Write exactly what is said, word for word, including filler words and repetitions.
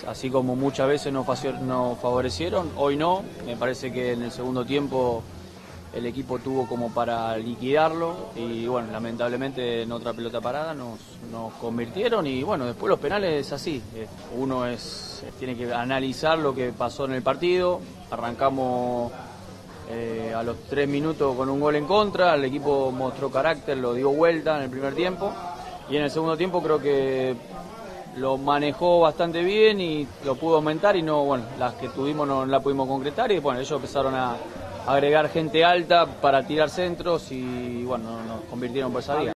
así como muchas veces nos favorecieron, hoy no. Me parece que en el segundo tiempo el equipo tuvo como para liquidarlo y bueno, lamentablemente en otra pelota parada nos, nos convirtieron y bueno, después los penales es así. Uno es, tiene que analizar lo que pasó en el partido. Arrancamos eh, a los tres minutos con un gol en contra, el equipo mostró carácter, lo dio vuelta en el primer tiempo y en el segundo tiempo creo que lo manejó bastante bien y lo pudo aumentar y no, bueno, las que tuvimos no la pudimos concretar y bueno, ellos empezaron a agregar gente alta para tirar centros y bueno, nos convirtieron por esa vía.